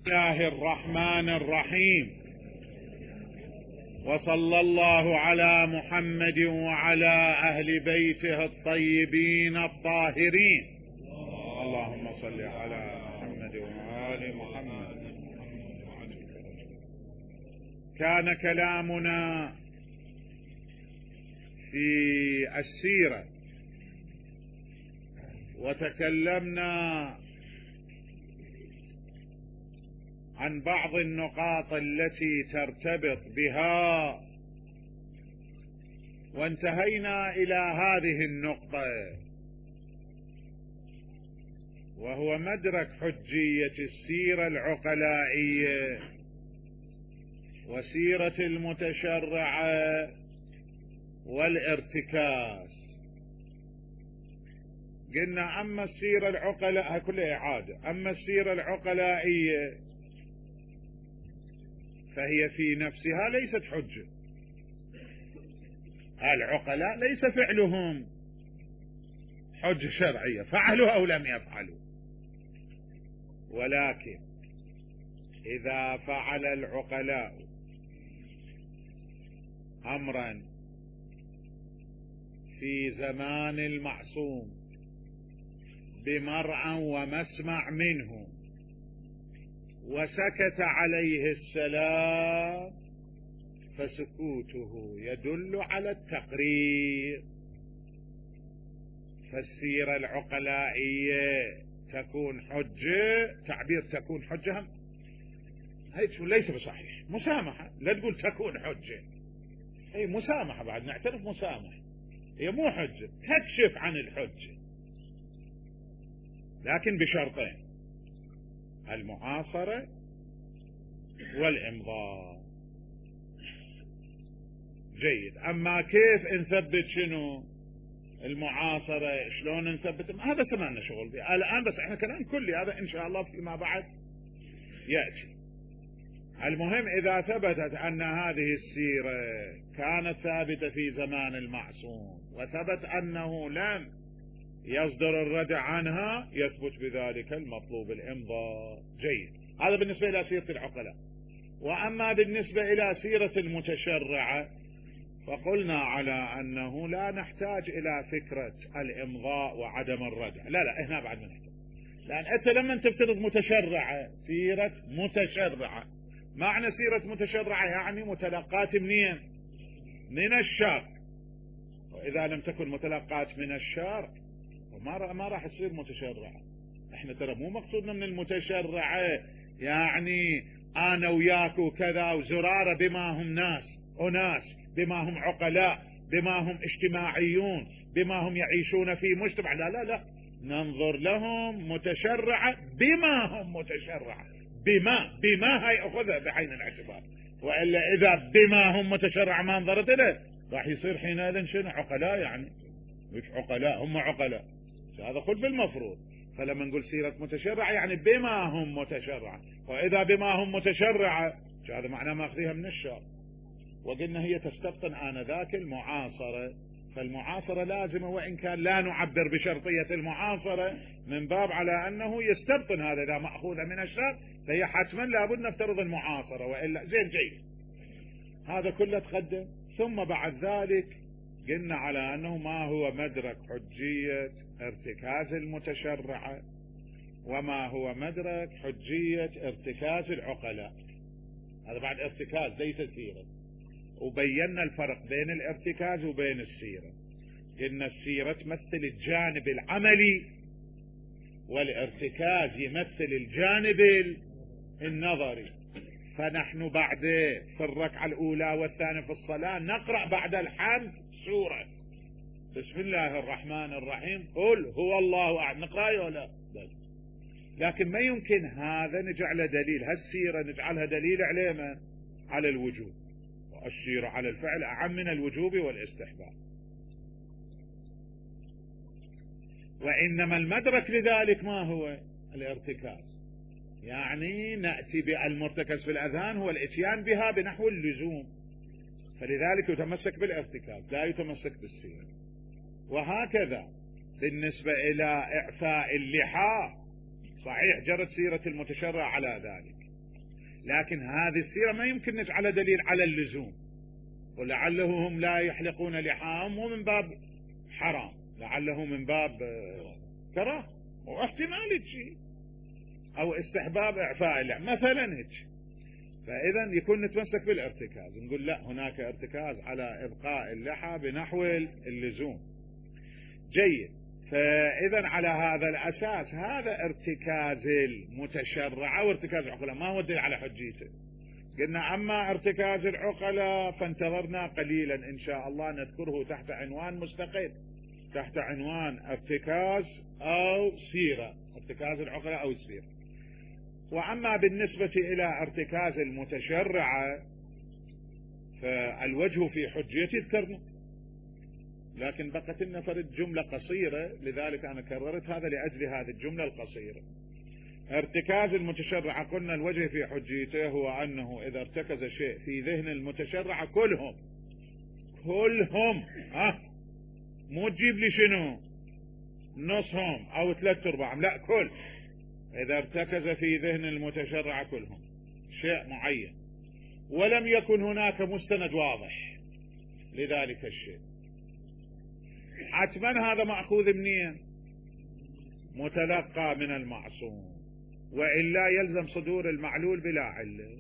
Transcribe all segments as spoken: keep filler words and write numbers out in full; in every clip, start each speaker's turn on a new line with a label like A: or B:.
A: الله الرحمن الرحيم، وصلى الله على محمد وعلى أهل بيته الطيبين الطاهرين. اللهم صل على محمد وآل محمد. كان كلامنا في السيرة، وتكلمنا عن بعض النقاط التي ترتبط بها، وانتهينا إلى هذه النقطة، وهو مدرك حجية السيرة العقلائية وسيرة المتشرعة والارتكاز. قلنا أما السيرة العقلاء كلها إعادة، أما السيرة العقلائية فهي في نفسها ليست حجة. العقلاء ليس فعلهم حجة شرعية، فعلوا أو لم يفعلوا، ولكن إذا فعل العقلاء أمرا في زمان المعصوم بمرأى ومسمع منه وسكت عليه السلام، فسكوته يدل على التقرير. فالسيرة العقلائية تكون حجة، تعبير تكون حجة هيك ليس بصحيح. مسامحة، لا تقول تكون حجة، هي مسامحة، بعد نعترف مسامحة، هي مو حجة، تكشف عن الحجة، لكن بشرطين: المعاصرة والإمضاء. جيد. أما كيف نثبت شنو المعاصرة، شلون نثبت، هذا سمعنا شغل بي الآن، بس احنا كلام كلي هذا إن شاء الله فيما بعد يأتي. المهم إذا ثبتت أن هذه السيرة كانت ثابتة في زمان المعصوم وثبت أنه لم يصدر الردع عنها، يثبت بذلك المطلوب الإمضاء. جيد. هذا بالنسبة إلى سيرة العقلاء. وأما بالنسبة إلى سيرة المتشرعة فقلنا على أنه لا نحتاج إلى فكرة الإمضاء وعدم الردع، لا لا هنا بعد ما نحتاج، لأن أنت لما تفترض متشرعة، سيرة متشرعة، معنى سيرة متشرعة يعني متلقات منين؟ من الشرع. وإذا لم تكن متلقات من الشرع ما ما راح تصير متشرعة. احنا ترى مو مقصودنا من المتشرعة يعني انا وياك وكذا وزرارة بما هم ناس وناس، بما هم عقلاء، بما هم اجتماعيون، بما هم يعيشون في مجتمع، لا لا لا، ننظر لهم متشرعة بما هم متشرعة، بما بما هي اخذها بعين الاعتبار، والا اذا بما هم متشرعة ما نظرت له راح يصير حينئذ شنو؟ عقلاء يعني مش عقلاء، هم عقلاء، هذا خلف المفروض. فلما نقول سيرة متشرعة يعني بما هم متشرعة، وإذا بما هم متشرعة هذا معناه ماخذيها من الشرع. وقلنا هي تستبطن آنذاك المعاصرة، فالمعاصرة لازمة، وإن كان لا نعبر بشرطية المعاصرة من باب على أنه يستبطن هذا، إذا مأخوذة من الشرع فهي حتما لابد نفترض المعاصرة، وإلا زين. جيد. هذا كله تقدم. ثم بعد ذلك قلنا على أنه ما هو مدرك حجية ارتكاز المتشرعة وما هو مدرك حجية ارتكاز العقلاء. هذا بعد ارتكاز ليس سيرة، وبينا الفرق بين الارتكاز وبين السيرة. إن السيرة تمثل الجانب العملي، والارتكاز يمثل الجانب النظري. فنحن بعد في الركعة الأولى والثانية في الصلاة نقرأ بعد الحمد سورة بسم الله الرحمن الرحيم قل هو الله أحد، نقرأ ولا لا؟ لكن ما يمكن هذا نجعله دليل، هالسيرة نجعلها دليل على ما؟ على الوجوب، والسيرة على الفعل أعم من الوجوب والاستحباب. وإنما المدرك لذلك ما هو؟ الارتكاز، يعني نأتي بالمرتكز في الأذهان هو الاتيان بها بنحو اللزوم، فلذلك يتمسك بالارتكاز لا يتمسك بالسيرة. وهكذا بالنسبة إلى إعفاء اللحى، صحيح جرت سيرة المتشرع على ذلك، لكن هذه السيرة ما يمكن نجعل دليل على اللزوم، ولعله هم لا يحلقون لحاهم ومن باب حرام، لعله من باب كراهة واحتمال هيك، أو استحباب إعفاء اللحم مثلا هيك. فإذا يكون نتمسك بالارتكاز، نقول لا، هناك ارتكاز على إبقاء اللحى بنحو اللزوم. جيد. فإذا على هذا الأساس هذا ارتكاز المتشرع وارتكاز العقلاء، ما هو الدليل على حجيته. قلنا أما ارتكاز العقلاء فانتظرنا قليلا إن شاء الله نذكره تحت عنوان مستقل، تحت عنوان ارتكاز أو سيرة، ارتكاز العقلاء أو السيرة. وأما بالنسبة إلى ارتكاز المتشرع فالوجه في حجيته ذكرنا، لكن بقت لنا فرد جملة قصيرة، لذلك أنا كررت هذا لأجل هذه الجملة القصيرة. ارتكاز المتشرع قلنا الوجه في حجيته هو أنه إذا ارتكز شيء في ذهن المتشرع كلهم كلهم ها مو تجيب لي شنو نصهم أو ثلاث أرباعهم، لا، كل إذا ارتكز في ذهن المتشرع كلهم شيء معين ولم يكن هناك مستند واضح لذلك الشيء، حتما هذا مأخوذ منين؟ متلقى من المعصوم، وإلا يلزم صدور المعلول بلا علة.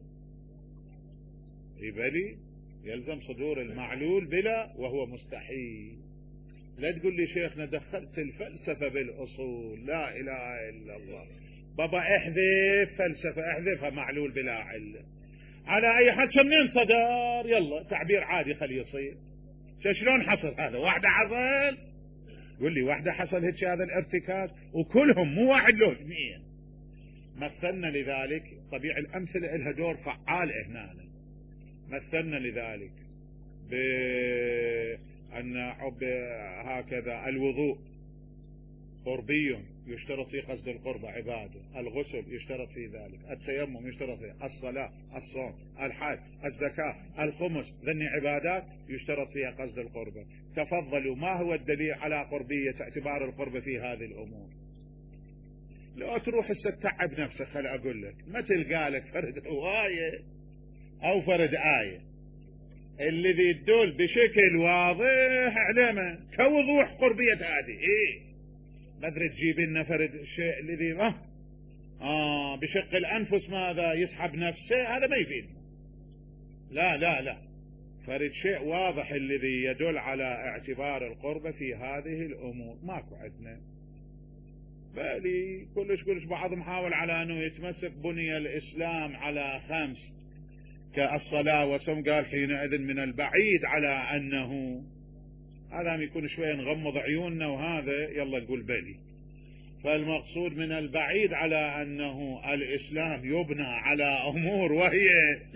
A: يبالي يلزم صدور المعلول بلا، وهو مستحيل. لا تقول لي شيخنا دخلت الفلسفة بالأصول، لا إله إلا الله. بابا احذف فلسفة، احذفها معلول بلا علة. على أي حال منين صدر؟ يلا تعبير عادي خليه يصير. شلون حصل هذا؟ واحدة حصل؟ قول لي واحدة حصل هيك هذا الارتكاز وكلهم مو واحد له اثنين. مثلنا لذلك، طبيعي الأمثلة لها دور فعال هنا. مثلنا لذلك بأن هكذا الوضوء قربي يشترط في قصد القربة عبادة، الغسل يشترط في ذلك، التيمم يشترط في الصلاة، الصوم، الحج، الزكاة، الخمس، ذني عبادات يشترط فيها قصد القربة. تفضلوا، ما هو الدليل على قربية اعتبار القربة في هذه الأمور؟ لو تروح تتعب نفسك، خل أقول لك ما تلقى لك فرد رواية أو فرد آية الذي يدل بشكل واضح علما كوضوح قربية هذه. إيه ما ادري تجيب لنا فرد الشيء الذي اه اه بشق الانفس ماذا يسحب نفسه، هذا ما يفيدنا. لا لا لا، فرد شيء واضح الذي يدل على اعتبار القربة في هذه الامور ماكو عندنا. بالي كلش كلش بعض محاول على انه يتمسك بني الاسلام على خمس كالصلاة والصوم، قال حينئذ من البعيد على انه هذا يكون شوية نغمض عيوننا، وهذا يلا نقول بالي. فالمقصود من البعيد على أنه الإسلام يبنى على أمور وهي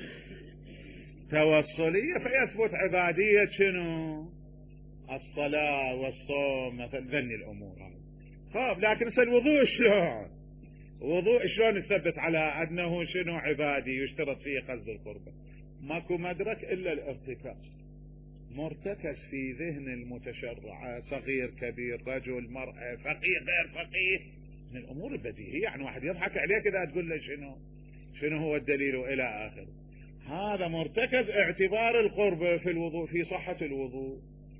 A: توصلية، فيثبت عبادية شنو؟ الصلاة والصوم مثلا، ذني الأمور هذه. خاب لكن الوضوء شلون؟ وضوء شلون يثبت على أنه شنو عبادي يشترط فيه قصد القربة؟ ماكو مدرك إلا الارتكاز، مرتكز في ذهن المتشرع، صغير كبير رجل مرأة فقيه غير فقيه، من الأمور البديهية. يعني واحد يضحك عليك إذا تقول له شنو شنو هو الدليل إلى آخر. هذا مرتكز اعتبار القرب في الوضوء، في صحة الوضوء.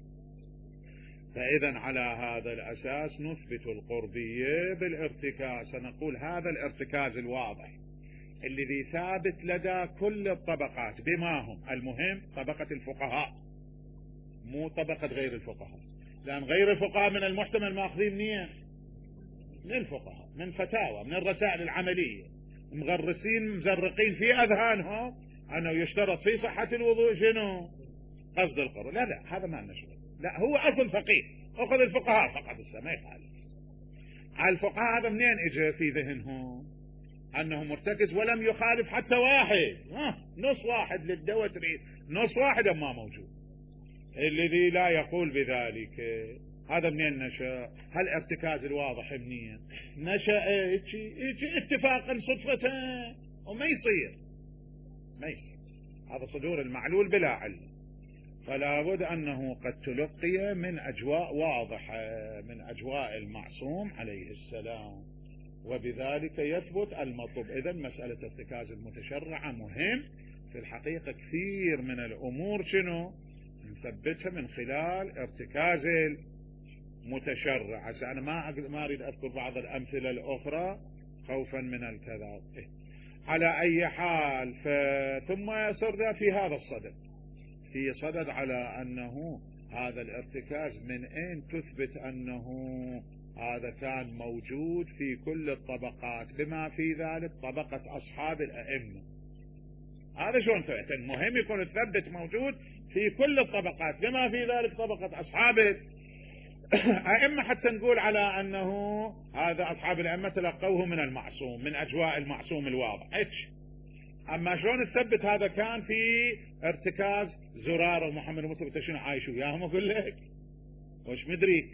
A: فإذا على هذا الأساس نثبت القربية بالارتكاز، نقول هذا الارتكاز الواضح الذي ثابت لدى كل الطبقات بما هم المهم طبقة الفقهاء، مو طبقة غير الفقهاء، لأن غير الفقهاء من المحتمل ماخذين منين؟ من الفقهاء، من فتاوى، من الرسائل العملية، مغرسين مزرقين في أذهانهم أنه يشترط في صحة الوضوء شنو؟ قصد القرب. لا لا، هذا ما لنا شغل. لا، هو أصل فقيه، أخذ الفقهاء فقط، ما يخالف. الفقهاء هذا منين إجا في ذهنهم؟ أنه مرتكز ولم يخالف حتى واحد، ها نص واحد للدواء تريد، نص واحد ما موجود. الذي لا يقول بذلك هذا منين نشأ؟ هل ارتكاز الواضح منين نشأ؟ يجي اتفاقا صدفة وما يصير ما يصير، هذا صدور المعلول بلا علم. فلا بد أنه قد تلقي من أجواء واضحة، من أجواء المعصوم عليه السلام. وبذلك يثبت المطلوب. إذن مسألة ارتكاز المتشرعة مهم في الحقيقة. كثير من الأمور شنو نثبتها من خلال ارتكاز المتشرع. هسه أنا ما ما أريد أذكر بعض الأمثلة الأخرى خوفا من الكذا. على أي حال ثم يصير في هذا الصدد في صدد على أنه هذا الارتكاز من أين تثبت أنه هذا كان موجود في كل الطبقات بما في ذلك طبقة أصحاب الأئمة. هذا شلون ثبت؟ المهم يكون تثبت موجود في كل الطبقات بما في ذلك طبقة أصحاب الأئمة، حتى نقول على أنه هذا أصحاب الأئمة تلقوه من المعصوم من أجواء المعصوم الواضح. أما شلون تثبت هذا كان في ارتكاز زرارة ومحمد المصطفى شنو عايشوا وياهم؟ أقول لك وش مدريك.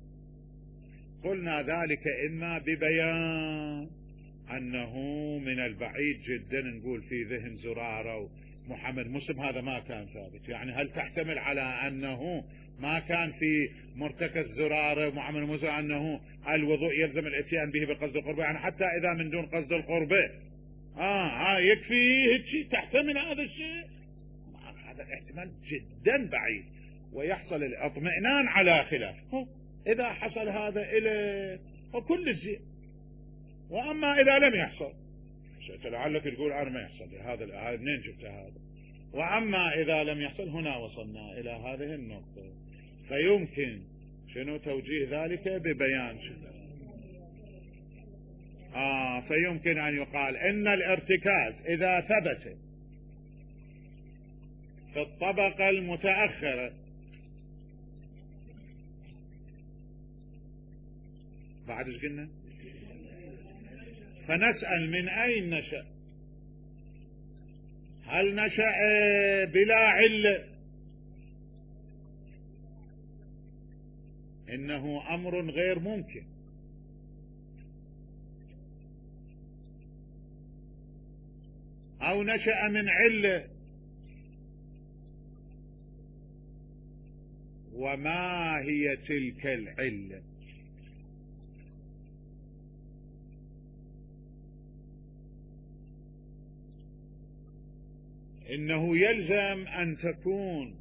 A: قلنا ذلك إما ببيان أنه من البعيد جدا نقول في ذهن زرارة ومحمد مسلم هذا ما كان ثابت. يعني هل تحتمل على أنه ما كان في مرتكز زرارة ومحمد مسلم أنه الوضوء يلزم الاتيان به بقصد القربة؟ يعني حتى إذا من دون قصد القربة آه, آه يكفي هيك تحتمل هذا الشيء؟ هذا الاحتمال جدا بعيد، ويحصل الاطمئنان على خلاف. إذا حصل هذا إلى وكل الزين، وأما إذا لم يحصل لعلك تقول أنا ما يحصل لي هذا هذا منين جبت هذا. وأما إذا لم يحصل هنا وصلنا إلى هذه النقطة، فيمكن شنو توجيه ذلك ببيان شنو آه فيمكن أن يقال إن الارتكاز إذا ثبت في الطبقة المتأخرة بعد ايش قلنا؟ فنسأل من أين نشأ؟ هل نشأ بلا علة؟ إنه أمر غير ممكن. أو نشأ من علة؟ وما هي تلك العلة؟ إنه يلزم أن تكون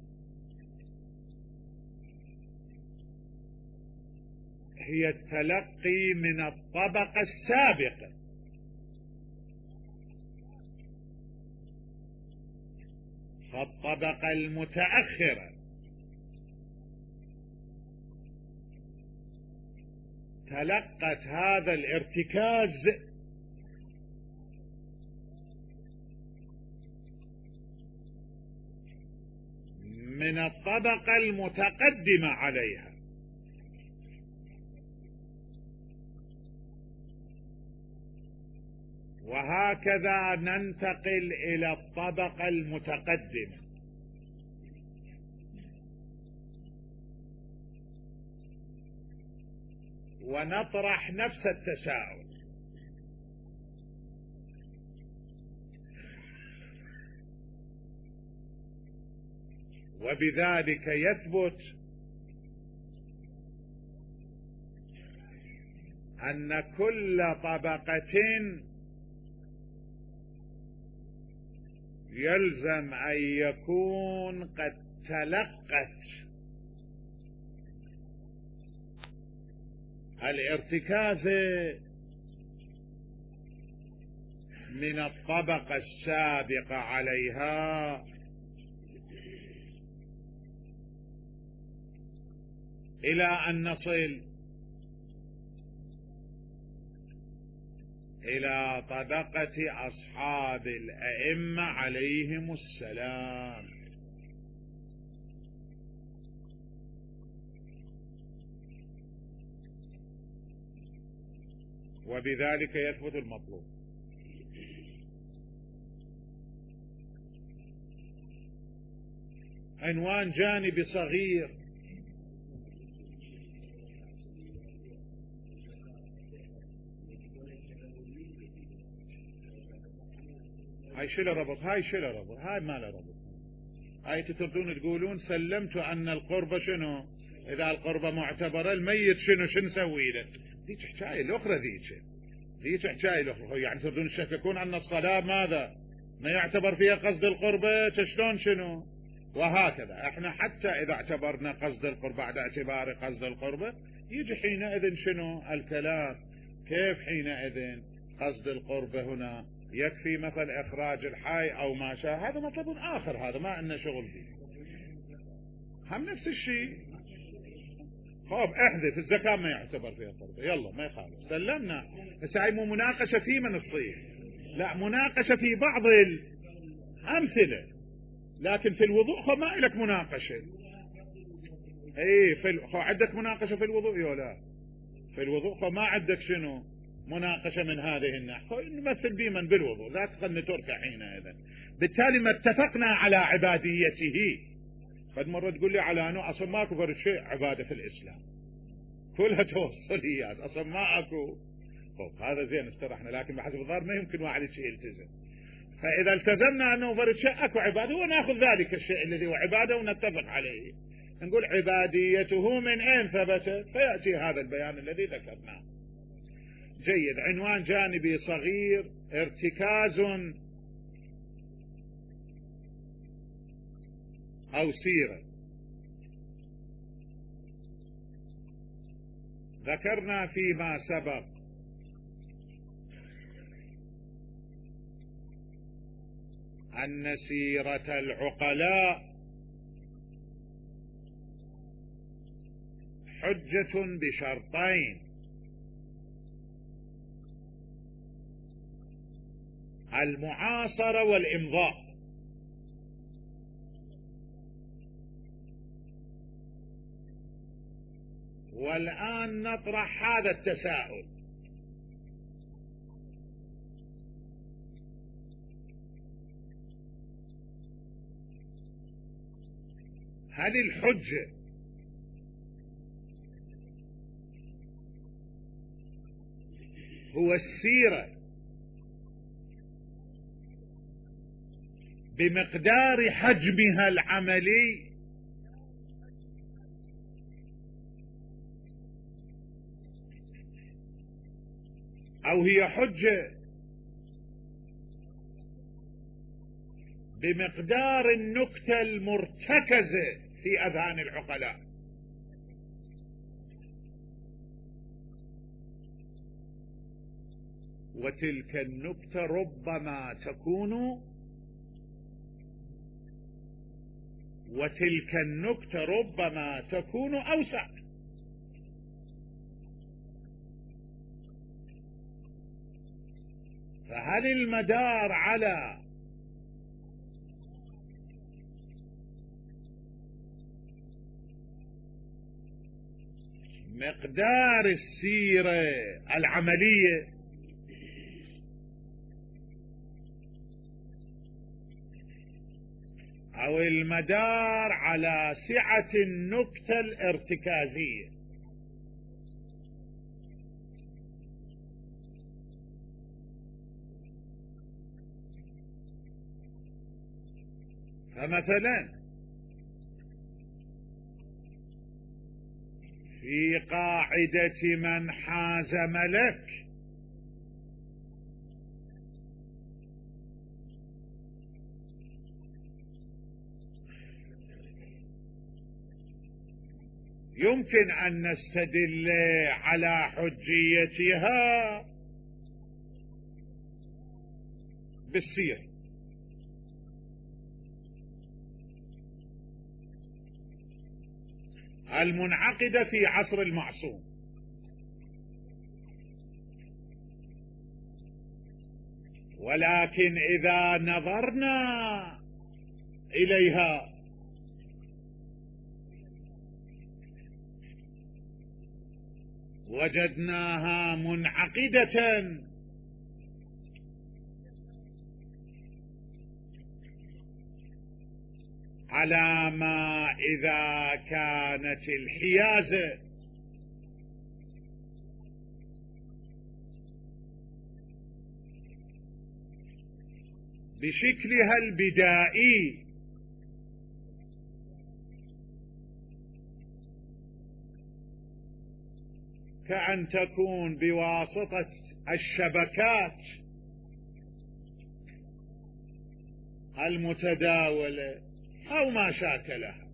A: هي التلقي من الطبقة السابقة، فالطبقة المتأخرة تلقت هذا الارتكاز من الطبقة المتقدمة عليها، وهكذا ننتقل إلى الطبقة المتقدمة. ونطرح نفس التساؤل، وبذلك يثبت أن كل طبقة يلزم أن يكون قد تلقت الارتكاز من الطبقة السابقة عليها إلى أن نصل إلى طبقة أصحاب الأئمة عليهم السلام. وبذلك يثبت المطلوب. عنوان جانبي صغير هاي شو له ربط؟ هاي شو له ربط؟ هاي ما له ربط. هاي تردون تقولون سلمت أن القربة شنو؟ إذا القربة معتبرة الميت شنو شنو نسوي له؟ ذيك حكاية الأخرى ذيك. هيك حكاية الأخوة. يعني تردون تشككون أن الصلاة ماذا ما يعتبر فيها قصد القربة، شلون شنو، وهكذا. احنا حتى إذا اعتبرنا قصد القربة بعد اعتبار قصد القربة، يجي حينئذ شنو الكلام، كيف حينئذ قصد القربة هنا يكفي مثل إخراج الحي أو ما شاء، هذا مطلب آخر، هذا ما لنا شغل به. هم نفس الشيء. خب احذف الزكاة ما يعتبر فيها قربة، يلا ما يخالف، سلمنا. بس هاي مو مناقشة في من الصيغ، لا مناقشة في بعض الأمثلة، لكن في الوضوء خو ما إلك مناقشة. اي في ال... خو عندك مناقشة في الوضوء ولا في الوضوء خو ما عندك شنو مناقشة من هذه الناحية، نمثل بمن بالوضوء، لا تقن تركع حينئذ. بالتالي ما اتفقنا على عباديته. قد مرة تقول لي على أنه أصلا ماكو فرد شيء عبادة في الإسلام، كلها توصليات، أصلا ما أكو. طب هذا زين استرحنا، لكن بحسب الظاهر ما يمكن واحد شيء يلتزم. فإذا التزمنا أنه فرد شيء أكو عبادة، ونأخذ ذلك الشيء الذي هو عبادة ونتفق عليه، نقول عباديته من أين ثبتت، فيأتي هذا البيان الذي ذكرناه. جيد. عنوان جانبي صغير: ارتكاز أو سيرة. ذكرنا فيما سبق أن سيرة العقلاء حجة بشرطين: المعاصرة والإمضاء. والآن نطرح هذا التساؤل: هل الحجة هو السيرة بمقدار حجمها العملي، أو هي حجة بمقدار النكتة المرتكزة في أذهان العقلاء؟ وتلك النكتة ربما تكون وتلك النكتة ربما تكون أوسع. فهل المدار على مقدار السيرة العملية، أو المدار على سعة النكتة الارتكازية؟ فمثلا في قاعدة من حاز ملك يمكن أن نستدل على حجيتها بالسيرة، المنعقدة في عصر المعصوم. ولكن إذا نظرنا إليها وجدناها منعقدة على ما إذا كانت الحيازة بشكلها البدائي كأن تكون بواسطة الشبكات المتداولة أو ما شاكلها.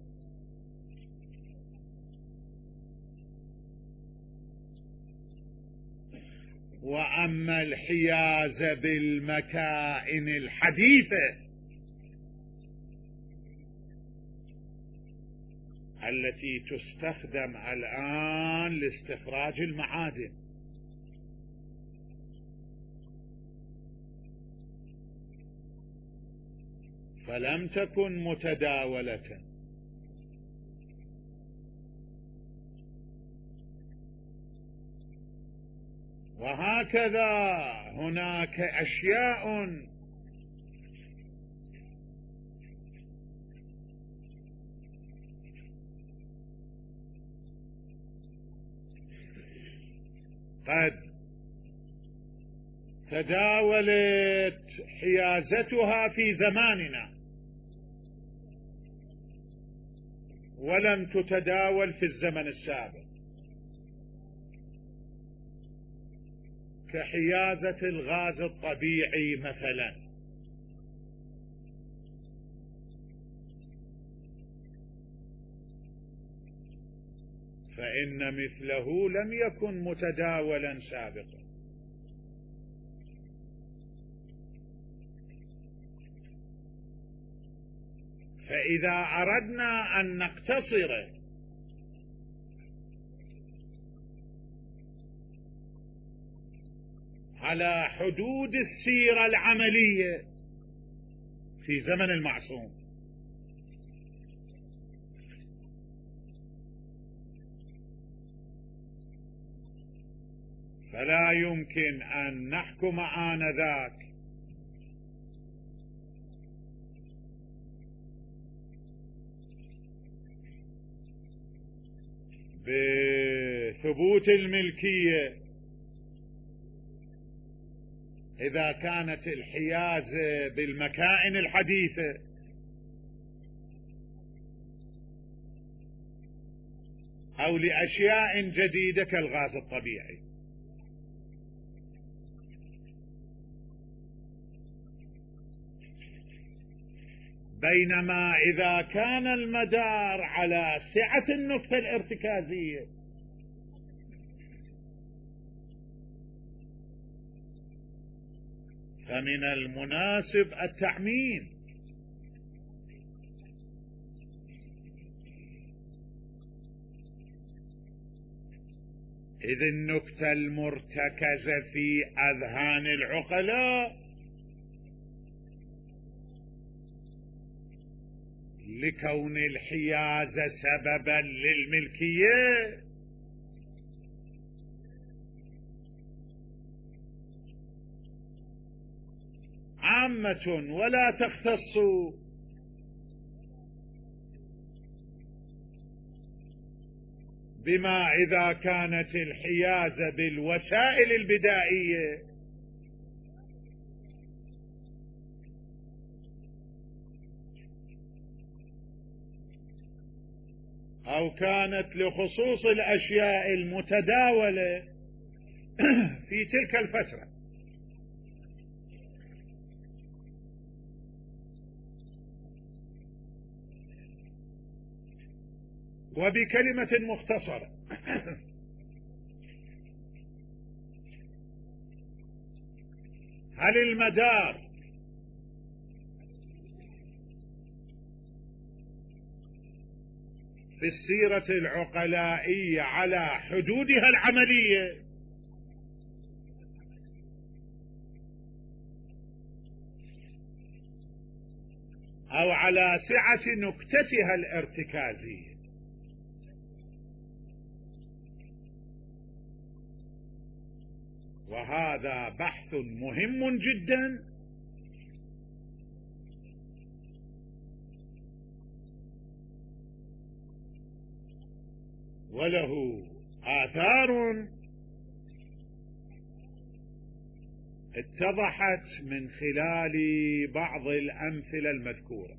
A: وأما الحيازة بالمكائن الحديثة التي تستخدم الآن لاستخراج المعادن، فلم تكن متداولة. وهكذا هناك أشياء قد تداولت حيازتها في زماننا ولم تتداول في الزمن السابق، كحيازة الغاز الطبيعي مثلا. فإن مثله لم يكن متداولا سابقا. فإذا أردنا أن نقتصر على حدود السيرة العملية في زمن المعصوم، فلا يمكن أن نحكم آنذاك بثبوت الملكية إذا كانت الحيازة بالمكائن الحديثة أو لأشياء جديدة كالغاز الطبيعي. بينما إذا كان المدار على سعة النقطة الارتكازية فمن المناسب التعميم، إذ النقطة المرتكزة في أذهان العقلاء لكون الحيازة سببا للملكية عامة ولا تختص بما إذا كانت الحيازة بالوسائل البدائية أو كانت لخصوص الأشياء المتداولة في تلك الفترة. وبكلمة مختصرة هل المدار في السيرة العقلائية على حدودها العملية أو على سعة نكتتها الارتكازية؟ وهذا بحث مهم جدا وله آثار اتضحت من خلال بعض الأمثلة المذكورة.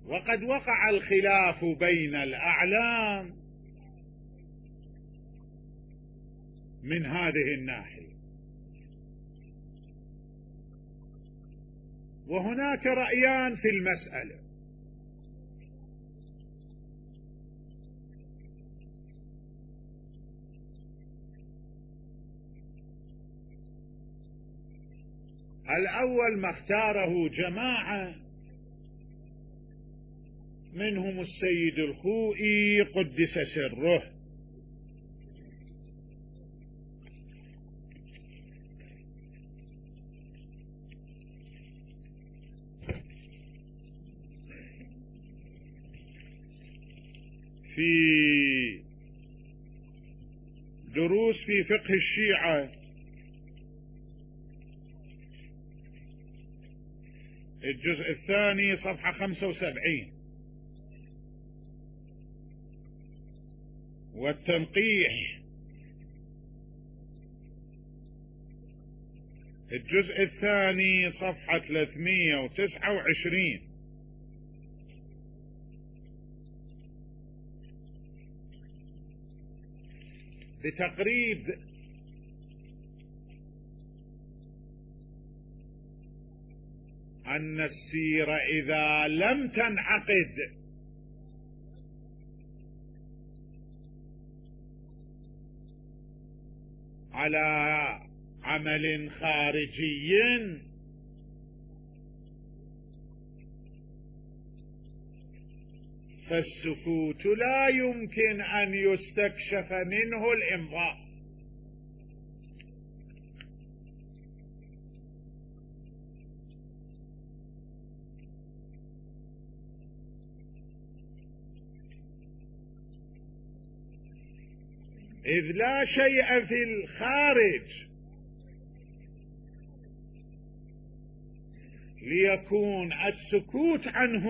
A: وقد وقع الخلاف بين الأعلام من هذه الناحية، وهناك رأيان في المسألة. الأول ما اختاره جماعة منهم السيد الخوئي قدس سره، في دروس في فقه الشيعة الجزء الثاني صفحة خمسة وسبعين، والتنقيح الجزء الثاني صفحة ثلاثمئة وتسعة وعشرين. بتقريب أن السيرة إذا لم تنعقد على عمل خارجي فالسكوت لا يمكن أن يستكشف منه الإمضاء. إذ لا شيء في الخارج ليكون السكوت عنه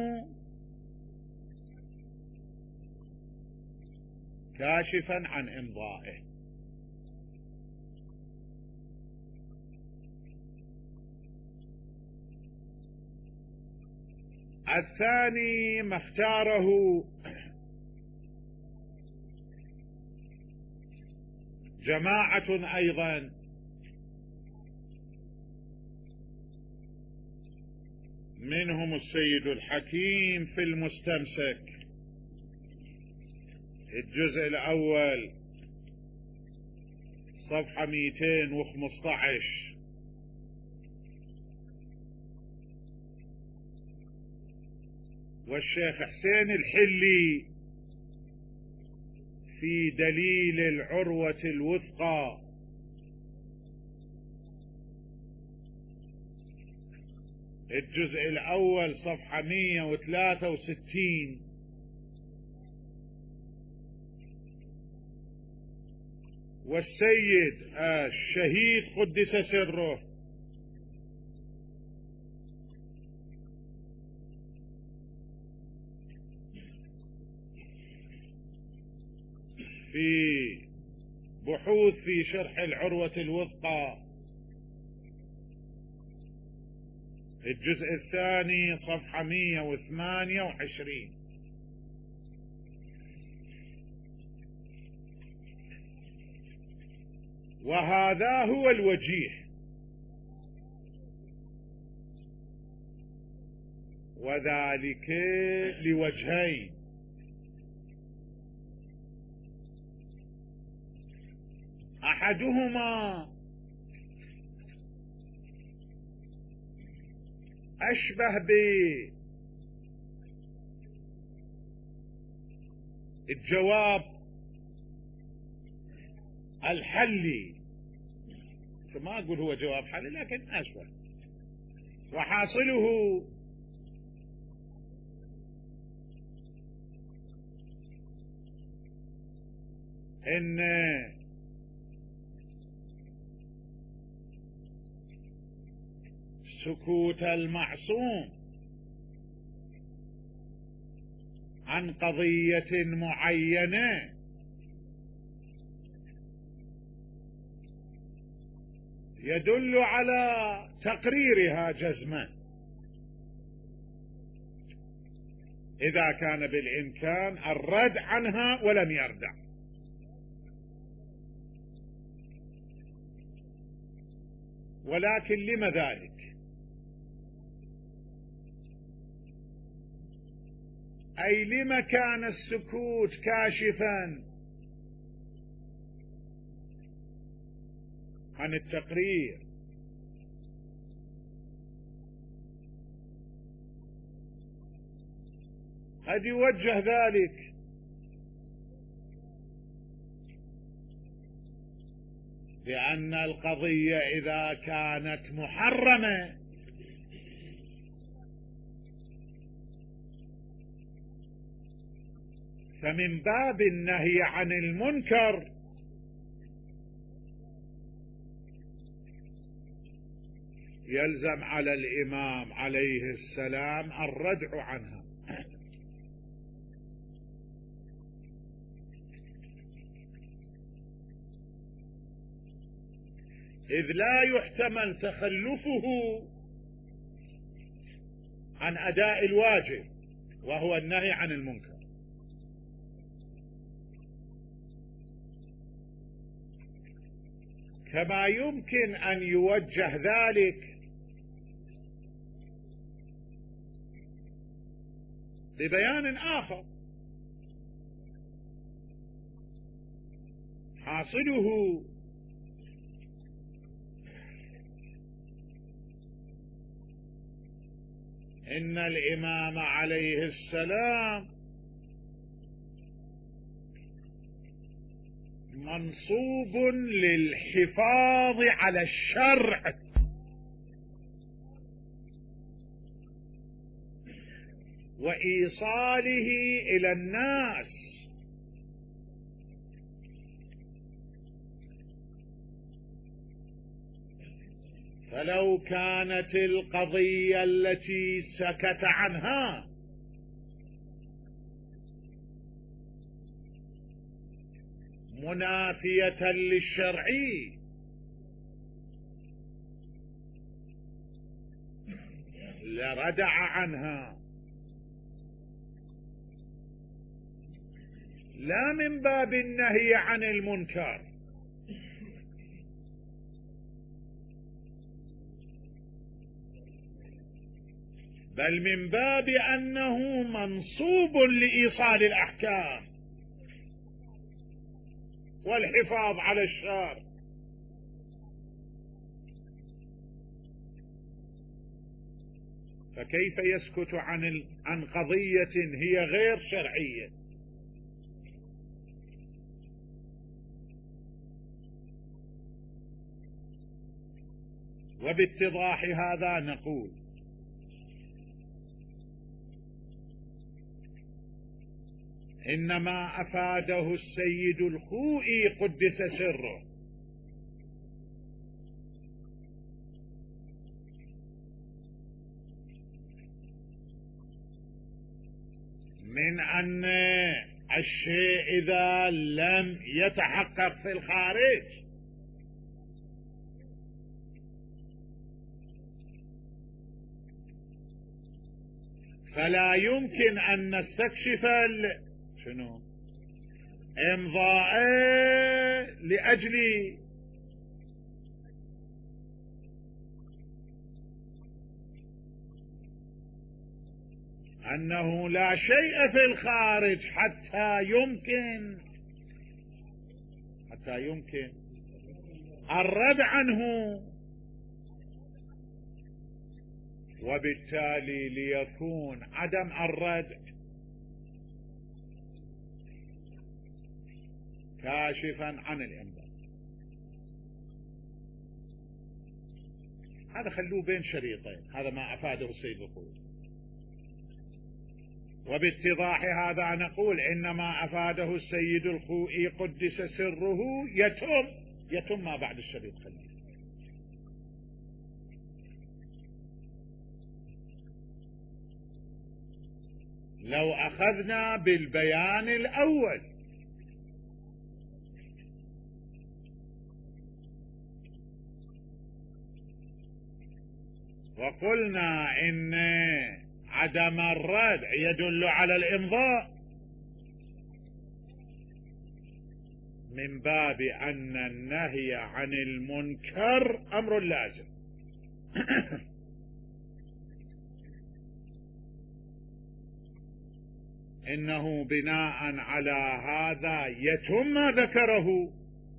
A: كاشفا عن إمضائه. الثاني ما اختاره جماعة أيضا منهم السيد الحكيم في المستمسك الجزء الأول صفحة مئتين وخمسة عشر، والشيخ حسين الحلي في دليل العروة الوثقى الجزء الأول صفحة مئة وثلاثة وستين، والسيد الشهيد قدس سره في بحوث في شرح العروة الوثقى الجزء الثاني صفحة مئة وثمانية وعشرين. وهذا هو الوجيه، وذلك لوجهين: أحدهما أشبه بالجواب الحلي، ما أقول هو جواب حلي لكن أشبه، وحاصله إن سكوت المعصوم عن قضية معينة يدل على تقريرها جزما، إذا كان بالإمكان الرد عنها ولم يردع. ولكن لم ذلك؟ أي لم كان السكوت كاشفا عن التقرير؟ قد يوجه ذلك بأن القضية إذا كانت محرمة فمن باب النهي عن المنكر يلزم على الإمام عليه السلام الردع عنها. إذ لا يحتمل تخلفه عن أداء الواجب وهو النهي عن المنكر. كما يمكن أن يوجه ذلك ببيان آخر حاصله إن الإمام عليه السلام منصوب للحفاظ على الشرع وإيصاله إلى الناس، فلو كانت القضية التي سكت عنها منافية للشرعي لردع عنها، لا من باب النهي عن المنكر بل من باب أنه منصوب لإيصال الأحكام والحفاظ على الشرع. فكيف يسكت عن عن قضية هي غير شرعية؟ وباتضاح هذا نقول إنما أفاده السيد الخوئي قدس سره من أن الشيء إذا لم يتحقق في الخارج فلا يمكن أن نستكشف شنو امضاء لأجل أنه لا شيء في الخارج حتى يمكن حتى يمكن الرد عنه، وبالتالي ليكون عدم الردع كاشفا عن الإمضاء. هذا خلوه بين شريطين، هذا ما أفاده السيد الخوئي. وباتضاح هذا نقول إنما أفاده السيد الخوئي قدس سره يتم يتم ما بعد الشريط. خليه لو أخذنا بالبيان الأول وقلنا إن عدم الردع يدل على الإمضاء، من باب أن النهي عن المنكر أمر لازم. إنه بناء على هذا يتم ما ذكره،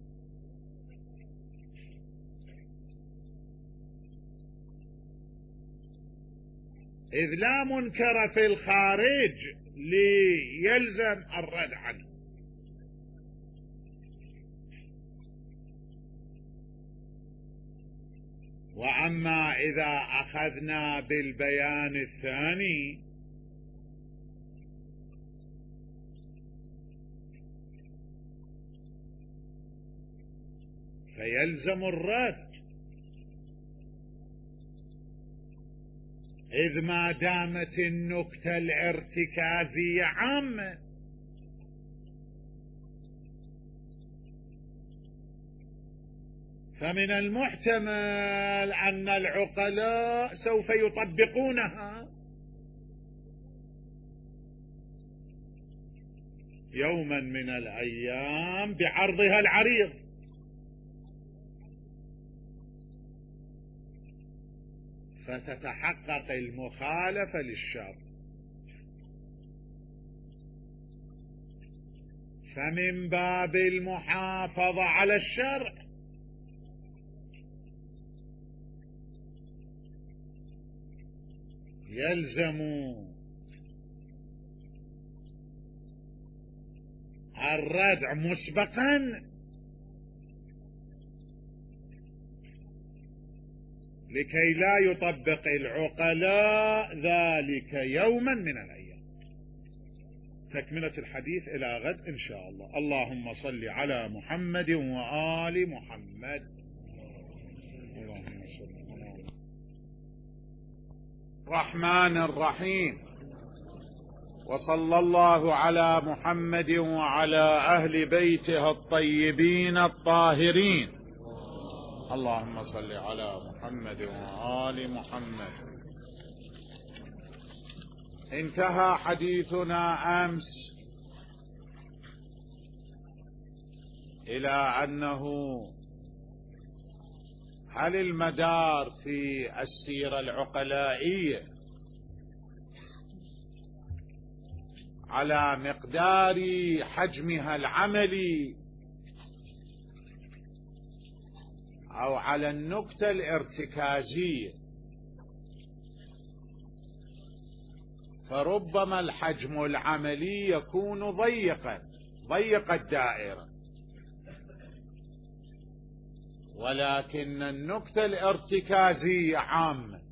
A: إذ لا منكر في الخارج ليلزم الرد عنه. وأما إذا أخذنا بالبيان الثاني فيلزم الرد، إذ ما دامت النكتة الارتكازية عامة. فمن المحتمل أن العقلاء سوف يطبقونها يوما من الأيام بعرضها العريض، فتتحقق المخالفة للشرع. فمن باب المحافظة على الشرع يلزم الردع مسبقا لكي لا يطبق العقلاء ذلك يوما من الأيام. تكملة الحديث إلى غد إن شاء الله. اللهم صل على محمد وآل محمد. اللهم صل على الرحمن الرحيم، وصلى الله على محمد وعلى أهل بيته الطيبين الطاهرين. اللهم صل على محمد وآل محمد. انتهى حديثنا أمس إلى أنه هل المدار في السيرة العقلائية على مقدار حجمها العملي أو على النكتة الارتكازية؟ فربما الحجم العملي يكون ضيقا ضيق الدائرة، ولكن النكتة الارتكازية عامة.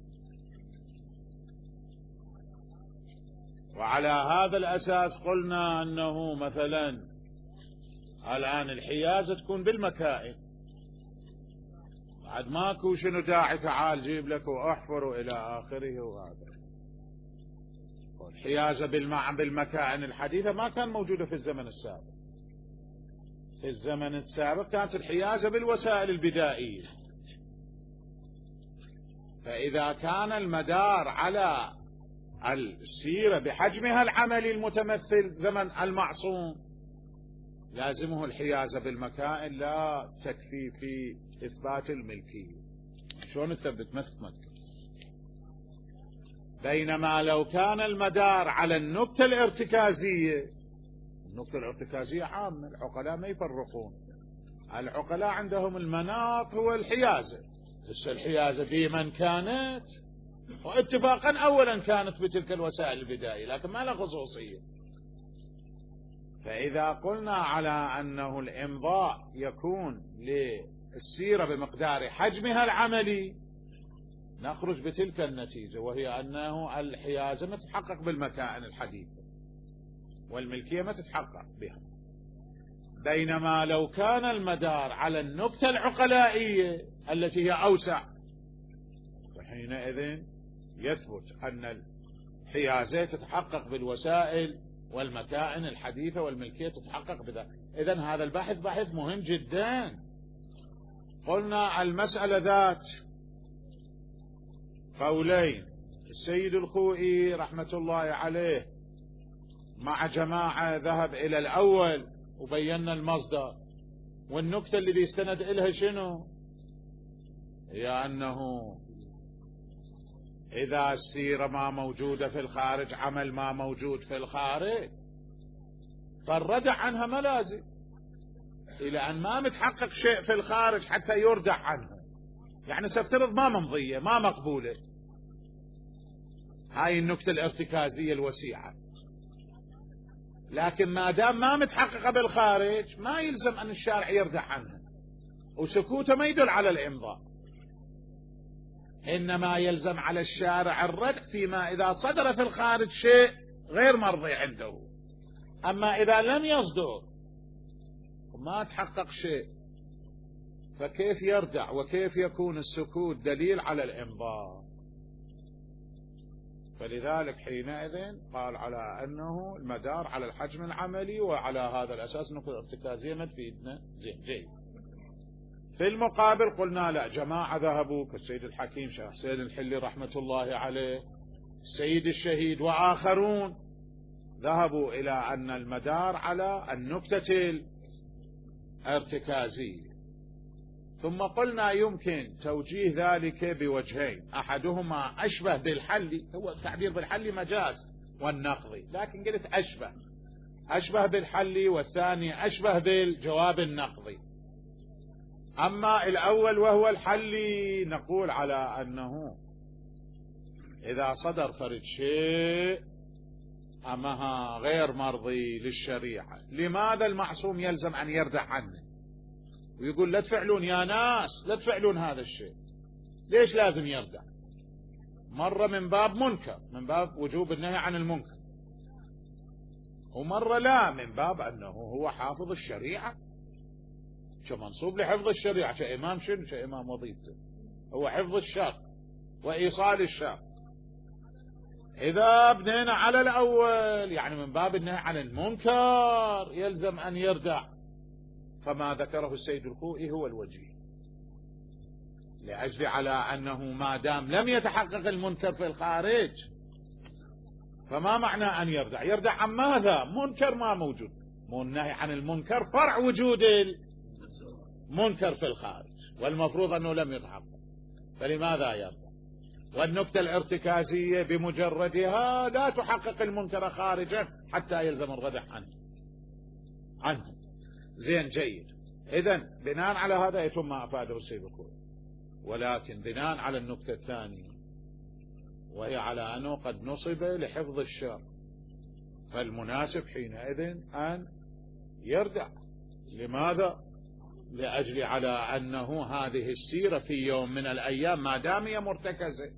A: وعلى هذا الأساس قلنا أنه مثلا الآن الحيازة تكون بالمكائن، بعد ماكو شنو داعي تعال جيب لك وأحفر إلى آخره. وهذا الحيازة بالمكائن الحديثة ما كان موجودة في الزمن السابق. في الزمن السابق كانت الحيازة بالوسائل البدائية. فإذا كان المدار على السيرة بحجمها العملي المتمثل زمن المعصوم لازمه الحيازة بالمكائن، لا تكفي في إثبات الملكية. شلون تثبت؟ ما تتمكن. بينما لو كان المدار على النكتة الارتكازية، النكتة الارتكازية عامة، العقلاء ما يفرقون. العقلاء عندهم المناط هو الحيازة، بس الحيازة ديما كانت، واتفاقا أولا كانت بتلك الوسائل البدائية، لكن ما لها خصوصية. فإذا قلنا على أنه الإمضاء يكون للسيرة بمقدار حجمها العملي نخرج بتلك النتيجة، وهي أنه الحيازة ما تتحقق بالمكائن الحديثة والملكية ما تتحقق بها. بينما لو كان المدار على النكتة العقلائية التي هي أوسع، فحينئذ يثبت أن الحيازة تتحقق بالوسائل والمكائن الحديثة والملكية تتحقق بذلك. إذن هذا البحث بحث مهم جدا. قلنا المسألة ذات قولين، السيد الخوئي رحمة الله عليه مع جماعة ذهب إلى الأول وبينا المصدر، والنكتة اللي بيستند إلها شنو؟ هي أنه إذا السيرة ما موجودة في الخارج عمل ما موجود في الخارج، فالردع عنها ما لازم، إلى أن ما متحقق شيء في الخارج حتى يردع عنه، يعني سفترض ما ممضية ما مقبولة. هاي النكتة الارتكازية الوسيعة. لكن ما دام ما متحققة بالخارج ما يلزم أن الشارع يردع عنها، وسكوته ما يدل على الإمضاء، إنما يلزم على الشارع الردع فيما إذا صدر في الخارج شيء غير مرضي عنده. أما إذا لم يصدر وما تحقق شيء فكيف يردع وكيف يكون السكوت دليل على الإمضاء؟ فلذلك حينئذ قال على أنه المدار على الحجم العملي، وعلى هذا الأساس نقول ارتكازية ما تفيدنا. زين جيد. في المقابل قلنا لا، جماعة ذهبوا كالسيد الحكيم شيخ حسين الحلي رحمة الله عليه، السيد الشهيد وآخرون ذهبوا إلى أن المدار على النكتة الارتكازية. ثم قلنا يمكن توجيه ذلك بوجهين، أحدهما أشبه بالحل، هو التعبير بالحل مجاز والنقضي، لكن قلت أشبه أشبه بالحل، والثاني أشبه بالجواب النقضي. أما الأول وهو الحل نقول على أنه إذا صدر فرد شيء أمها غير مرضي للشريعة، لماذا المعصوم يلزم أن يردع عنه ويقول لا تفعلون يا ناس لا تفعلون هذا الشيء؟ ليش لازم يردع؟ مرة من باب منكر، من باب وجوب النهي عن المنكر، ومرة لا من باب أنه هو حافظ الشريعة، كمنصوب لحفظ الشريعة، كإمام شنو؟ كإمام وظيفته هو حفظ الشر وإيصال الشر. إذا بنينا على الأول يعني من باب النهي عن المنكر يلزم أن يردع، فما ذكره السيد الخوئي هو الوجيه، لأجل على أنه ما دام لم يتحقق المنكر في الخارج فما معنى أن يردع؟ يردع عن ماذا؟ منكر ما موجود، مو النهي عن المنكر فرع وجود المنكر في الخارج، والمفروض أنه لم يتحقق، فلماذا يردع؟ والنكتة الارتكازية بمجردها لا تحقق المنكر خارجا حتى يلزم الردع عنه عنه زين جيد. إذن بناء على هذا يتم ما أفاده السيد الخوئي، ولكن بناء على النكتة الثانية وهي على أنه قد نصب لحفظ الشر، فالمناسب حينئذ أن يردع. لماذا؟ لأجل على أنه هذه السيرة في يوم من الأيام ما دام هي مرتكزة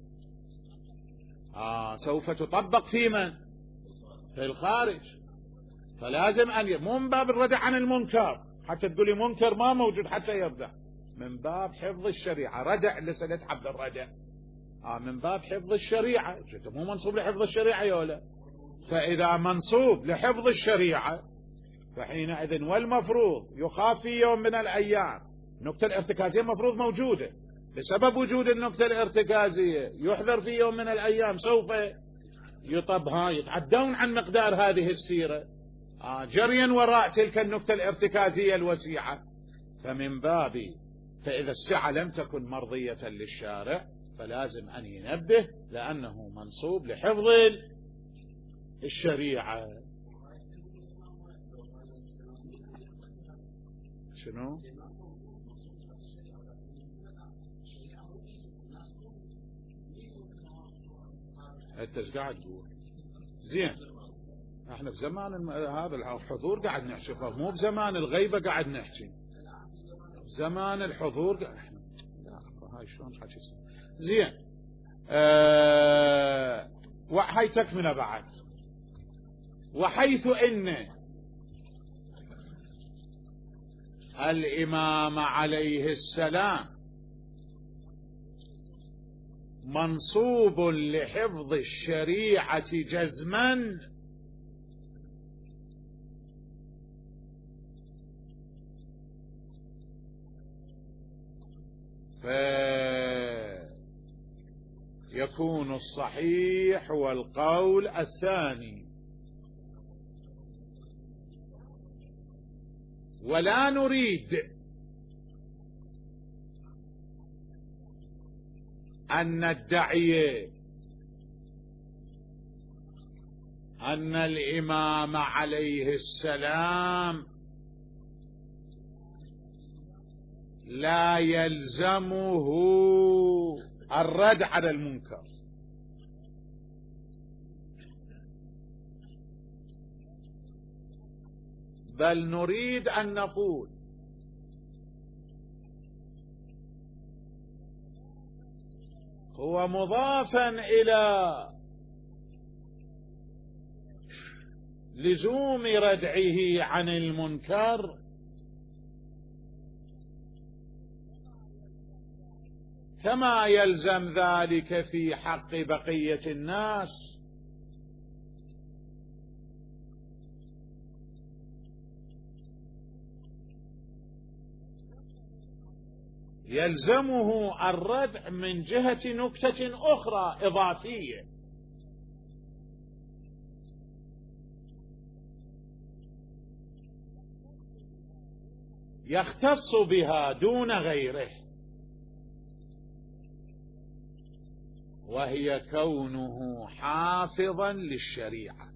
A: آه سوف تطبق في من؟ في الخارج، فلازم أن مو من باب الردع عن المنكر حتى تقولي منكر ما موجود حتى يردع، من باب حفظ الشريعة. ردع لسنة عبد الردع آه من باب حفظ الشريعة، مو منصوب لحفظ الشريعة يولا. فإذا منصوب لحفظ الشريعة فحينئذ والمفروض يخاف في يوم من الأيام النكتة الارتكازية مفروض موجودة، بسبب وجود النكتة الارتكازية يحذر في يوم من الأيام سوف يطبها يتعدون عن مقدار هذه السيرة آه جريا وراء تلك النكتة الارتكازية الوسيعة. فمن باب فإذا السعة لم تكن مرضية للشارع فلازم أن ينبه لأنه منصوب لحفظ الشريعة. شنو؟ انت ايش قاعد تقول؟ زين احنا في زمان الم... هذا الحضور قاعد نحكي، مو بزمان الغيبة قاعد نحكي، زمان الحضور قاعد... لا هاي شلون حكي. زين آه... وهي تكملة بعد. وحيث ان الإمام عليه السلام منصوب لحفظ الشريعة جزما يكون الصحيح هو القول الثاني. ولا نريد أن ندعي أن الإمام عليه السلام لا يلزمه الرد على المنكر، بل نريد أن نقول هو مضافا إلى لزوم ردعه عن المنكر كما يلزم ذلك في حق بقية الناس، يلزمه الردع من جهة نكتة أخرى إضافية يختص بها دون غيره، وهي كونه حافظا للشريعة.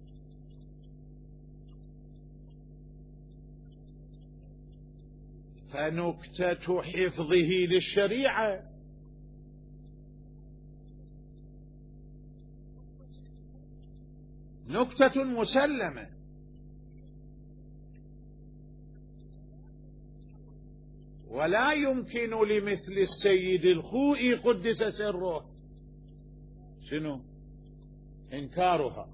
A: فنكتة حفظه للشريعة نكتة مسلمة، ولا يمكن لمثل السيد الخوئي قدس سره شنو إنكارها،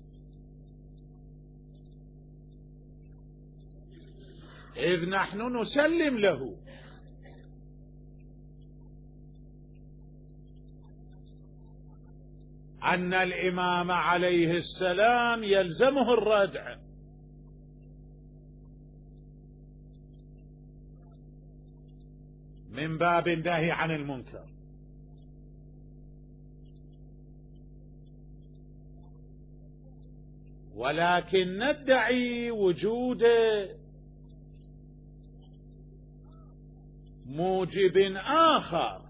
A: إذ نحن نسلم له أن الإمام عليه السلام يلزمه الردع من باب النهي عن المنكر، ولكن ندعي وجود موجب آخر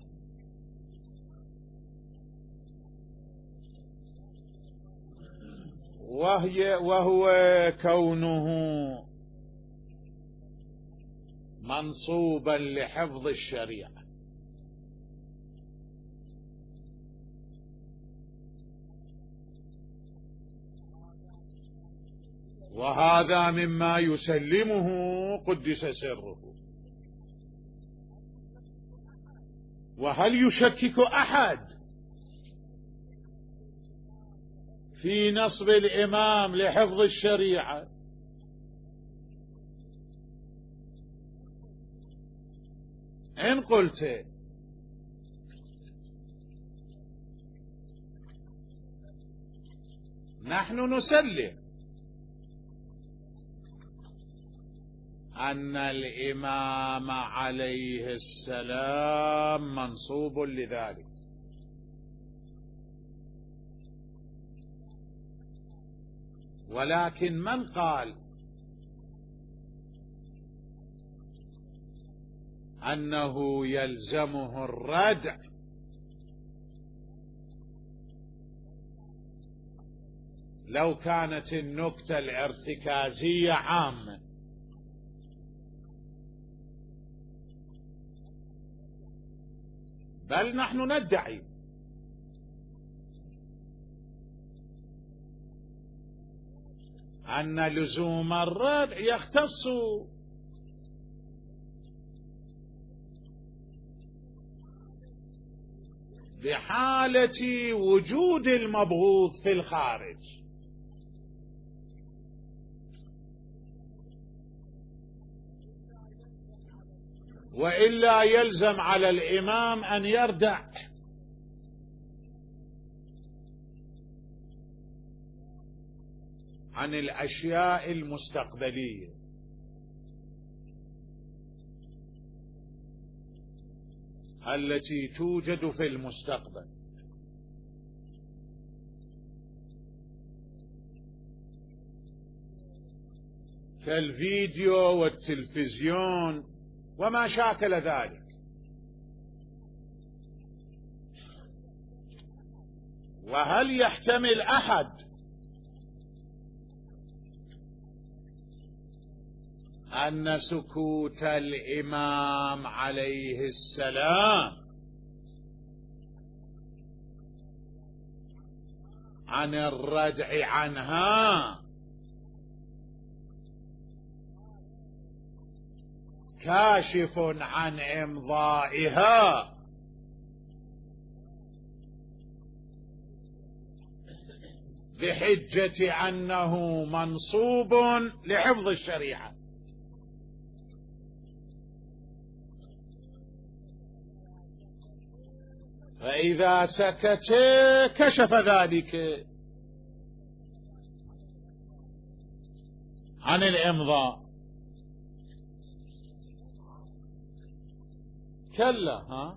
A: وهي وهو كونه منصوبا لحفظ الشريعة. وهذا مما يسلمه قدس سره. وهل يشكك أحد في نصب الإمام لحفظ الشريعة؟ إن قلت نحن نسلم أن الإمام عليه السلام منصوب لذلك، ولكن من قال أنه يلزمه الردع لو كانت النكتة الارتكازية عامة، بل نحن ندعي أن لزوم الردع يختص بحالة وجود المبغوض في الخارج، وإلا يلزم على الإمام أن يردع عن الأشياء المستقبلية التي توجد في المستقبل، كالفيديو والتلفزيون وما شاكل ذلك. وهل يحتمل أحد أن سكوت الإمام عليه السلام عن الردع عنها كاشف عن إمضائها بحجة أنه منصوب لحفظ الشريعة؟ فإذا سكت كشف ذلك عن الإمضاء. كلا. ها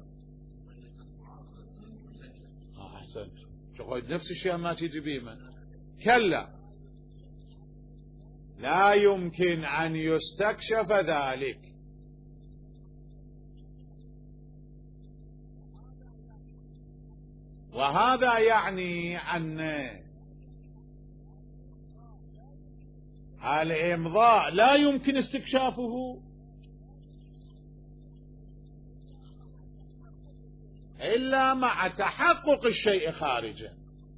A: أحسنت، شغل نفس الشيء ما تجي بيمن. كلا، لا يمكن أن يستكشف ذلك. وهذا يعني أن الإمضاء لا يمكن استكشافه إلا مع تحقق الشيء خارجا.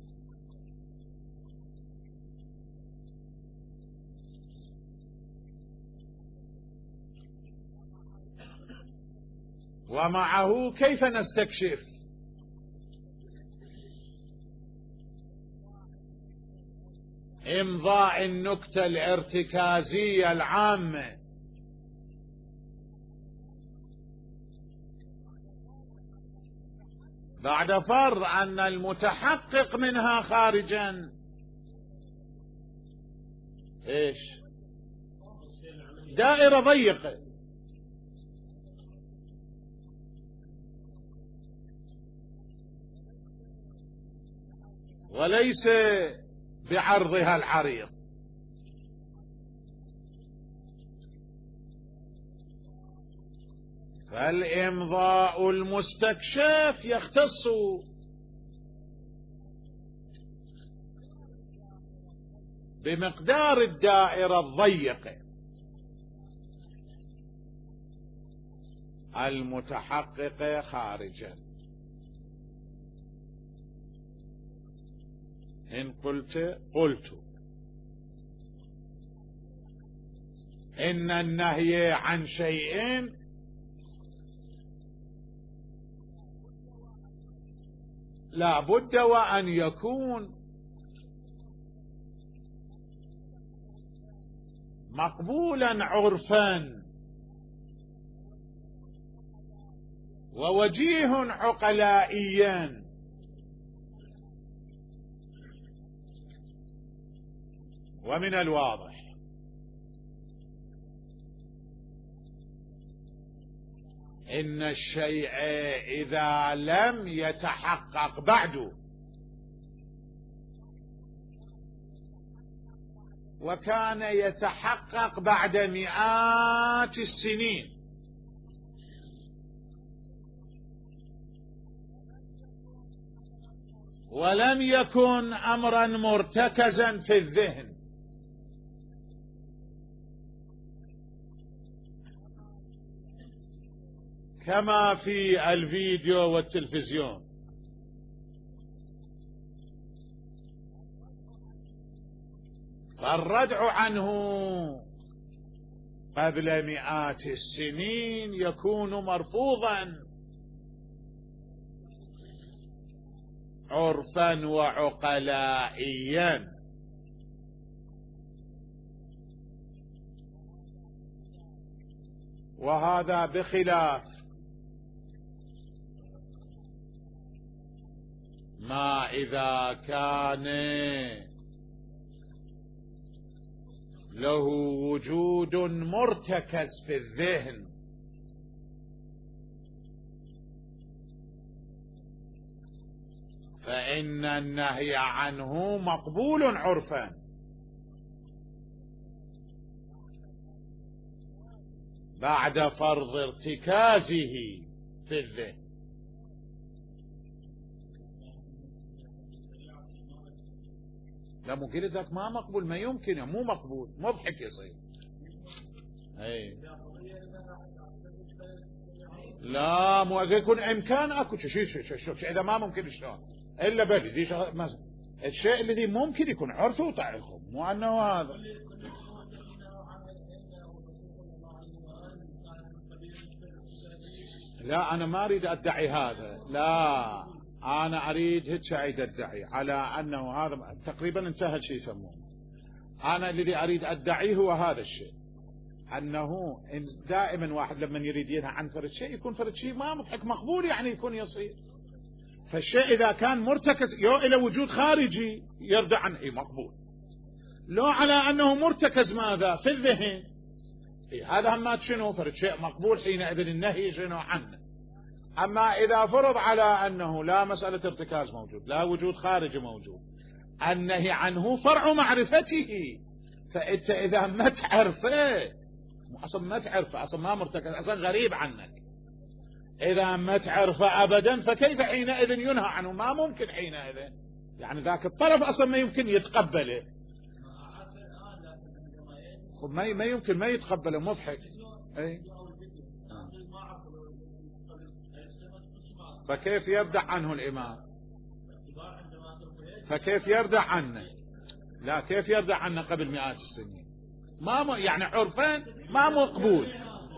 A: ومعه كيف نستكشف؟ إمضاء النكتة الارتكازية العامة بعد فرض أن المتحقق منها خارجا إيش؟ دائرة ضيقة. وليس بعرضها العريض. فالإمضاء المستكشف يختص بمقدار الدائرة الضيقة المتحققة خارجا. إن قلت قلت إن النهي عن شيء لا بد وأن يكون مقبولا عرفا ووجيه عقلائيا. ومن الواضح إن الشيء إذا لم يتحقق بعد وكان يتحقق بعد مئات السنين ولم يكن أمرا مرتكزا في الذهن كما في الفيديو والتلفزيون، فالردع عنه قبل مئات السنين يكون مرفوضا عرفا وعقلائيا. وهذا بخلاف ما إذا كان له وجود مرتكز في الذهن فإن النهي عنه مقبول عرفا. بعد فرض ارتكازه في الذهن. لا مو قلت لك ما مقبول، ما يمكن، مو مقبول، مضحك يصير. اي لا مو يكون امكان اكو شيء شيء شيء اذا ما ممكن شلون الا بلي دي مثلا الشيء الذي ممكن يكون عرفه وطاعكم، مو انه هذا. لا انا ما اريد ادعي هذا، لا انا اريد هيك اريد ادعي على انه هذا تقريبا انتهى شيء يسمونه. انا الذي اريد ادعيه هو هذا الشيء، انه دائما واحد لما يريد ينهى عن فرد شيء يكون فرد شيء ما مضحك مقبول يعني يكون يصير. فالشيء اذا كان مرتكز يو الى وجود خارجي يردع عنه اي مقبول، لو على انه مرتكز ماذا في الذهن إيه هذا همات شنو فرد شيء مقبول، حينئذ النهي شنو عنه. اما اذا فرض على انه لا مسألة ارتكاز موجود، لا وجود خارجي موجود، النهي عنه فرع معرفته، فانت اذا ما تعرفه اصلا ما تعرفه اصلا ما مرتكز اصلا غريب عنك، اذا ما تعرفه ابدا فكيف حينئذ ينهى عنه؟ ما ممكن حينئذ، يعني ذاك الطرف اصلا ما يمكن يتقبله، ما ما يمكن ما يتقبله، مضحك. اي فكيف يردع عنه الامام؟ فكيف يردع عنه؟ لا كيف يردع عنه قبل مئات السنين؟ ما م... يعني عرفان ما مقبول.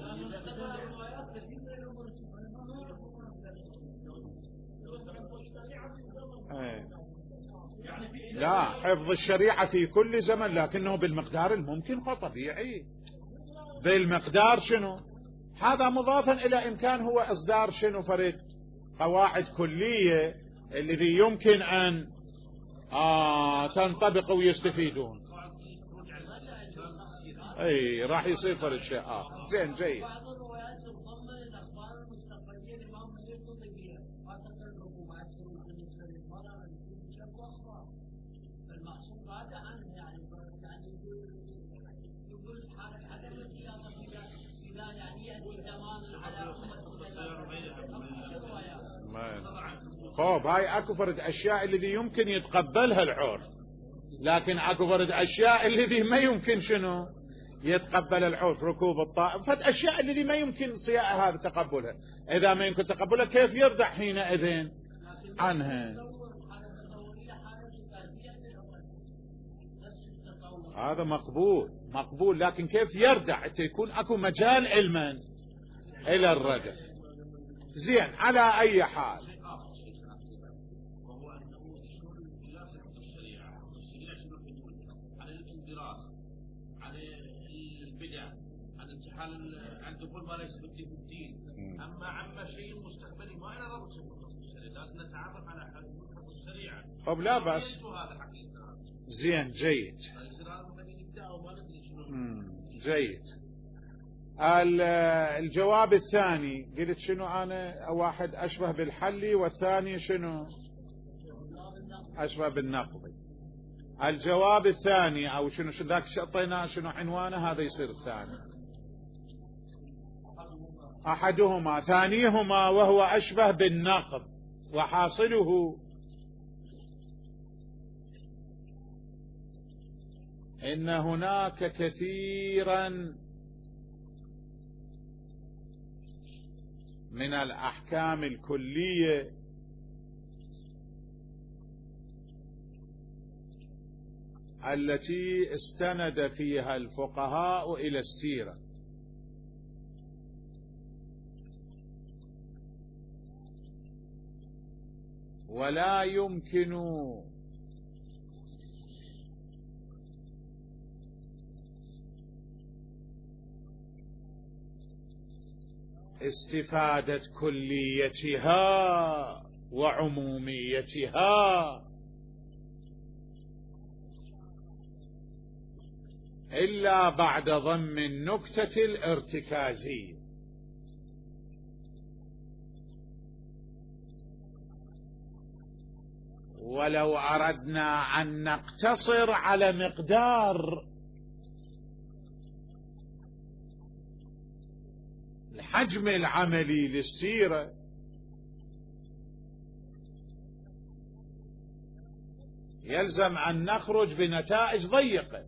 A: ايه. لا حفظ الشريعة في كل زمن لكنه بالمقدار الممكن، هو طبيعي بالمقدار شنو هذا مضافا الى امكان هو اصدار شنو فرد قواعد كلية الذي يمكن ان آه تنطبق ويستفيدون. اي راح يصير فرد شيء اخر. زين جيد. طيب هاي اكو فرد اشياء الذي يمكن يتقبلها العرف، لكن اكو فرد اشياء الذي ما يمكن شنو يتقبل العرف، ركوب الطائف، فد اشياء الذي ما يمكن صياغة هذا تقبلها، اذا ما يمكن تقبلها كيف يردع حينئذ عنها؟ هذا مقبول مقبول، لكن كيف يردع حتى يكون اكو مجال علما الى الردع. زين على اي حال
B: عن دخول ما ليس بالدين، اما عما شيء مستقبلي ما انا ربط لازم نتعرف على حقوق الشريعه.
A: طب لا بس زين جيد جيد. الجواب الثاني قلت شنو انا؟ واحد اشبه بالحلي والثاني شنو اشبه بالنقضي. الجواب الثاني او شنو شنو ذاك شطينا شنو عنوانه، هذا يصير الثاني. احدهما ثانيهما وهو اشبه بالنقض، وحاصله ان هناك كثيرا من الاحكام الكلية التي استند فيها الفقهاء الى السيرة، ولا يمكن استفادة كليتها وعموميتها إلا بعد ضم النكتة الارتكازية. ولو أردنا أن نقتصر على مقدار الحجم العملي للسيرة يلزم أن نخرج بنتائج ضيقة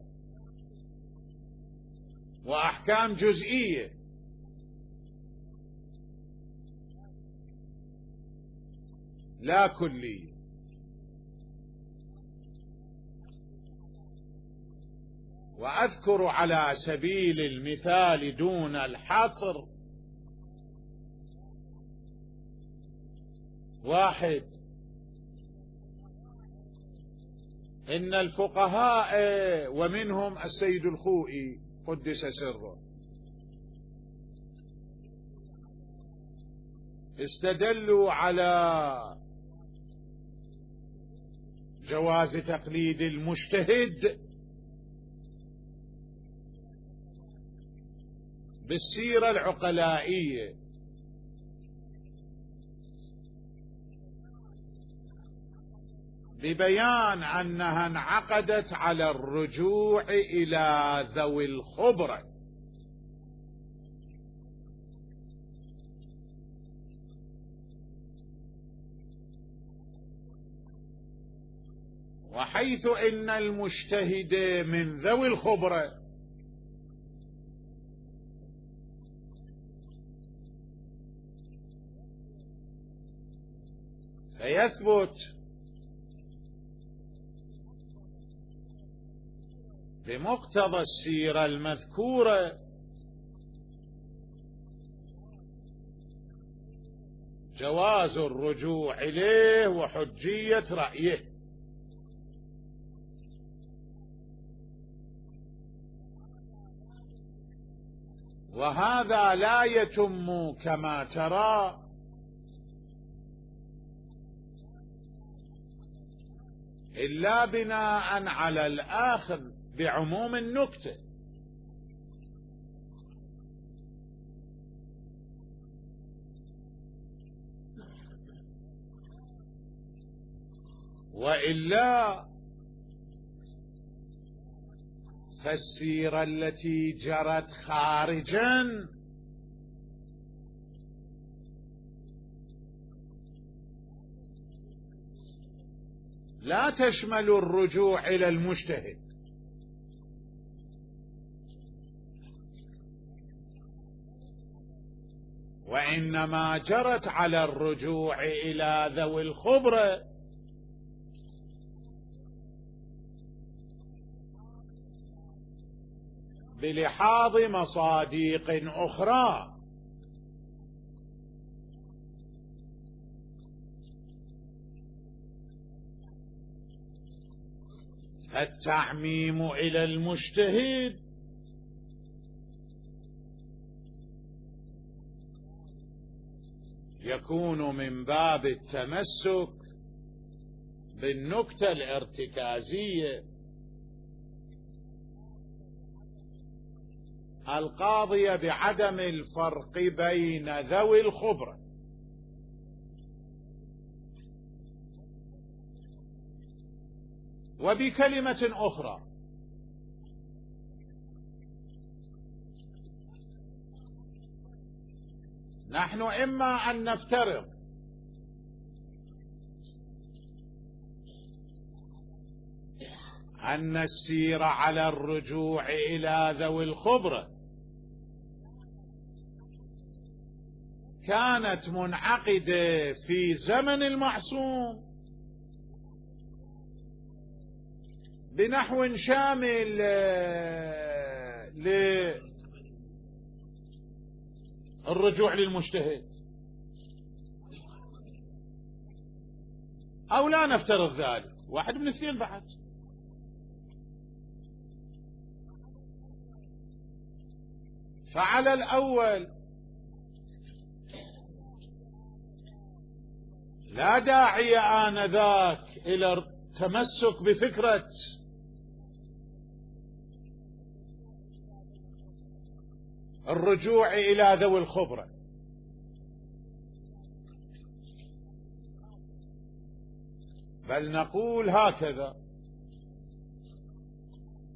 A: وأحكام جزئية، لا كلية. وأذكر على سبيل المثال دون الحصر واحد: إن الفقهاء ومنهم السيد الخوئي قدس سره استدلوا على جواز تقليد المجتهد بالسيرة العقلائية، ببيان أنها انعقدت على الرجوع إلى ذوي الخبرة، وحيث إن المجتهد من ذوي الخبرة فيثبت بمقتضى السيرة المذكورة جواز الرجوع إليه وحجية رأيه. وهذا لا يتم كما ترى إلا بناء على الآخذ بعموم النكتة، وإلا فالسيرة التي جرت خارجا لا تشمل الرجوع إلى المجتهد، وإنما جرت على الرجوع إلى ذوي الخبرة بلحاظ مصاديق أخرى، فالتعميم إلى المجتهد يكون من باب التمسك بالنكتة الارتكازية القاضية بعدم الفرق بين ذوي الخبرة. وبكلمة أخرى، نحن إما أن نفترض أن السير على الرجوع إلى ذوي الخبرة كانت منعقدة في زمن المعصوم بنحو شامل للرجوع للمجتهد، أو لا نفترض ذلك، واحد من اثنين بعد. فعلى الأول لا داعي آنذاك إلى التمسك بفكرة الرجوع إلى ذوي الخبرة، بل نقول هكذا: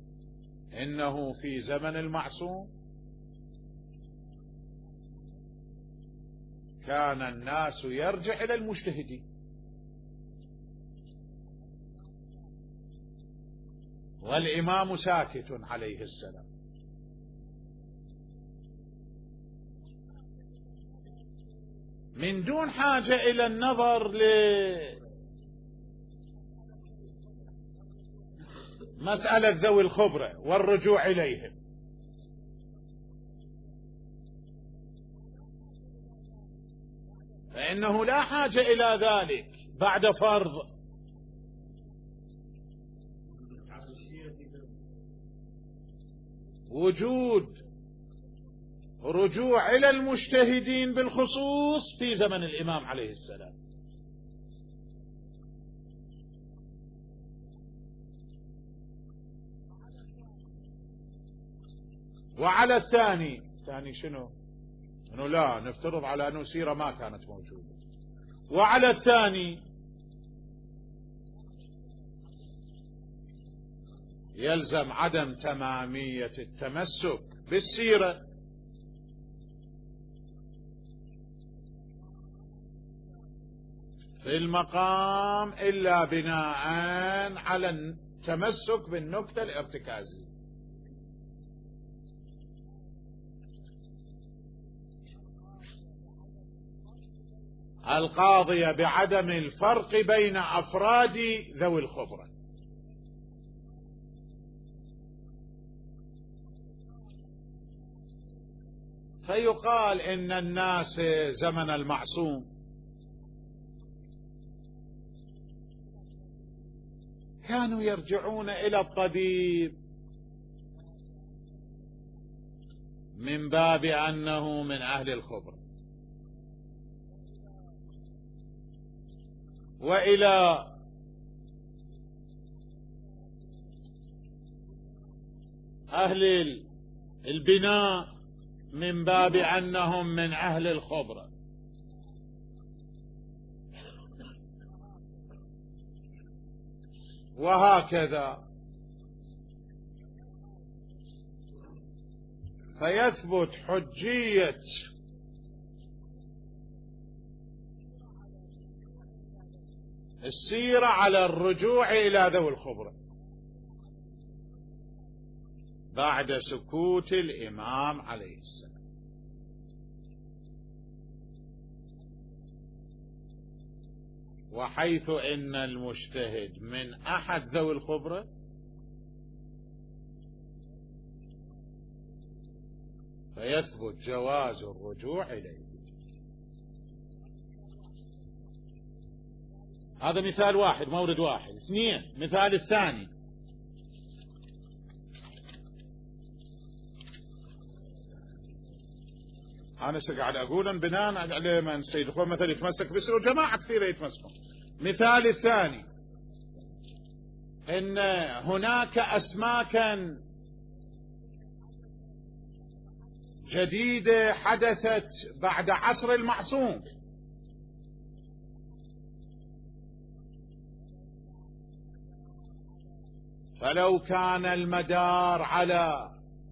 A: إنه في زمن المعصوم كان الناس يرجع إلى المجتهدين، والإمام ساكت عليه السلام. من دون حاجة إلى النظر لمسألة ذوي الخبرة والرجوع إليهم. فإنه لا حاجة إلى ذلك بعد فرض وجود رجوع إلى المجتهدين بالخصوص في زمن الإمام عليه السلام. وعلى الثاني، الثاني شنو؟ أنه لا نفترض على أنه سيرة ما كانت موجودة. وعلى الثاني يلزم عدم تمامية التمسك بالسيرة، في المقام إلا بناء على التمسك بالنكتة الارتكازية. القاضية بعدم الفرق بين أفراد ذوي الخبرة. فيقال إن الناس زمن المعصوم كانوا يرجعون إلى الطبيب من باب أنه من أهل الخبرة، وإلى أهل البناء من باب أنهم من أهل الخبرة. وهكذا فيثبت حجية السيرة على الرجوع إلى ذوي الخبرة بعد سكوت الإمام عليه السلام. وحيث إن المجتهد من أحد ذوي الخبرة فيثبت جواز الرجوع إليه. هذا مثال واحد، مورد واحد. اثنين، مثال الثاني، أنا قاعد أقول بناء على من سيد الخوان مثلا يتمسك بسر وجماعة كثيرة يتمسكون. مثال الثاني إن هناك أسماكا جديدة حدثت بعد عصر المعصوم، فلو كان المدار على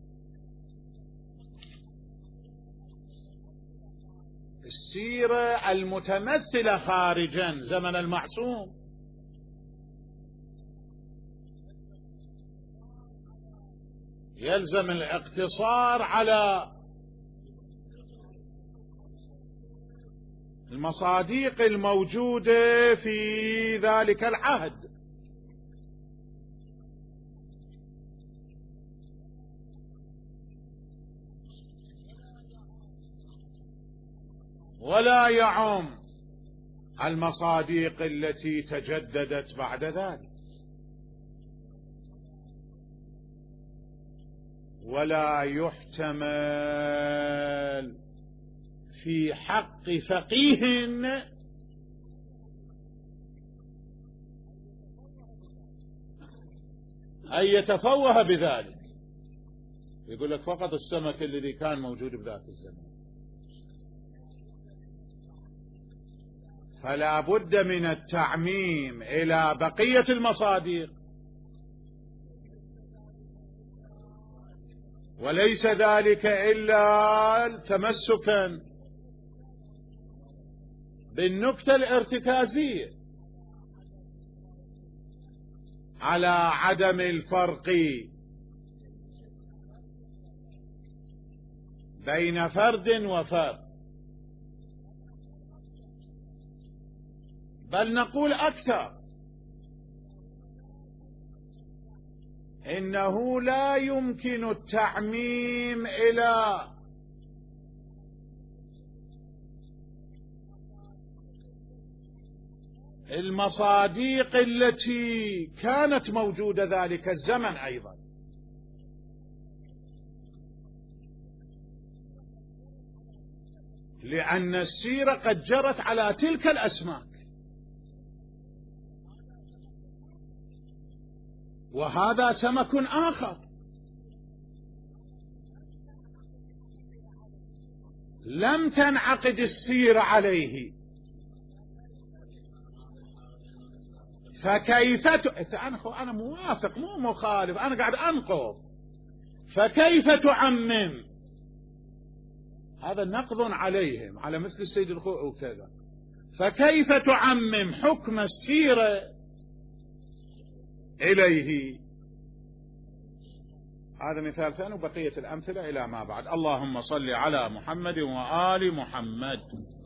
A: السيرة المتمثلة خارجا زمن المعصوم يلزم الاقتصار على المصادق الموجودة في ذلك العهد، ولا يعم المصادق التي تجددت بعد ذلك. ولا يحتمل في حق فقيه أن يتفوه بذلك، يقول لك فقط السمك الذي كان موجود بذات الزمن. فلا بد من التعميم إلى بقية المصادق، وليس ذلك إلا تمسكا بالنكتة الارتكازية على عدم الفرق بين فرد وفرد، بل نقول أكثر، إنه لا يمكن التعميم إلى المصاديق التي كانت موجودة ذلك الزمن أيضا، لأن السيرة قد جرت على تلك الأسماك، وهذا سمك آخر لم تنعقد السيرة عليه، فكيف ت... أنا موافق مو مخالف، أنا قاعد أنقض، فكيف تعمم؟ هذا نقض عليهم على مثل السيد الخوئي وكذا، فكيف تعمم حكم السيرة إليه؟ هذا مثال ثاني، وبقية الأمثلة إلى ما بعد. اللهم صل على محمد وآل محمد.